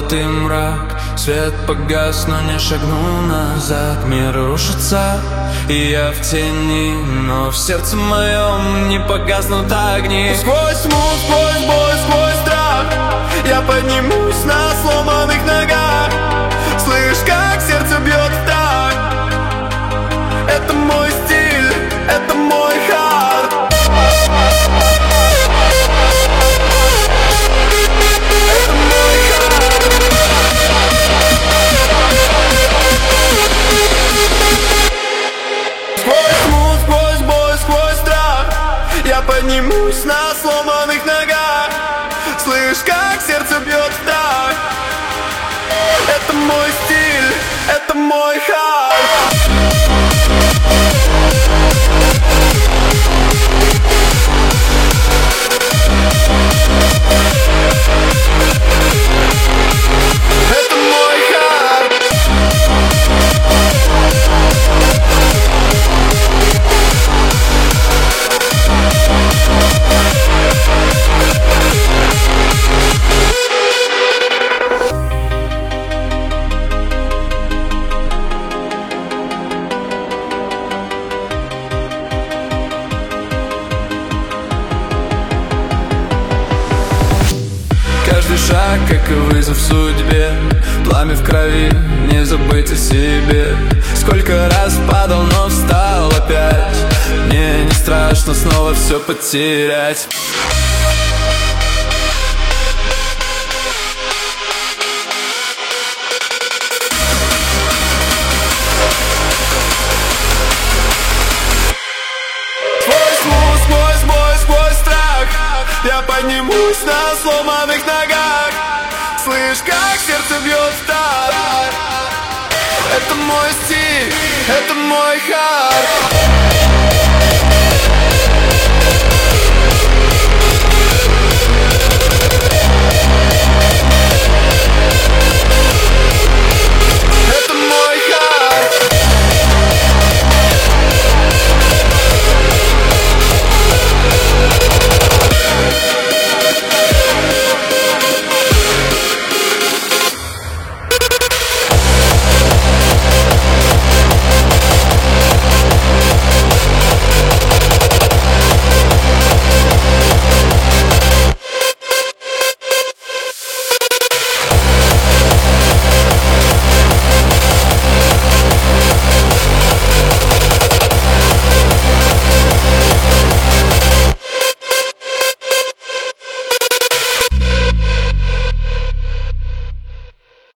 и мрак. Свет погас, но не шагнул назад. Мир рушится, и я в тени, но в сердце моем не погаснут огни. Сквозь тьму, сквозь боль, сквозь страх я поднимусь на сломанных ногах. Слышь, как сердце бьет в такт. Это мой стиль, это мой хард. Это мой хард. Сквозь тьму, сквозь боль, сквозь страх я поднимусь на сломанных ногах. Слышь, как сердце бьет в такт. Это мой стиль, это мой хард. Это мой хард. Каждый шаг, как и вызов судьбе. Пламя в крови, не забыть о себе. Сколько раз падал, но встал опять. Мне не страшно снова все потерять. Сквозь тьму, сквозь боль, сквозь страх я поднимусь на сломанных ногах. Слышь, как сердце бьет в такт. Это мой стиль, это мой хард.